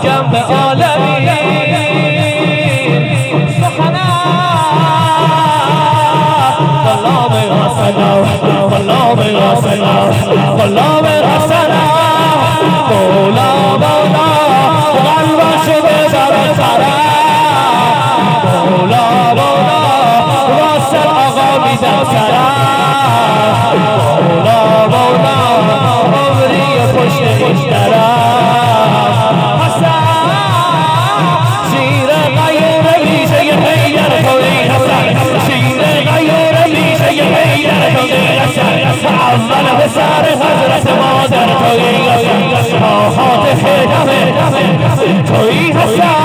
میگم به عالمی سخنم غلام حسنم غلام حسنم غلام حسنم مولا مولا قلبش بزر سرم مولا مولا واسر آقا میدم سرم مولا مولا عمری پشت درم حسن شیر غیر ریشه حیدر توی حسن شیر غیر ریشه حیدر توی حسن اول پسر حضرت مادر توی حسن آهات خدمه توی حسن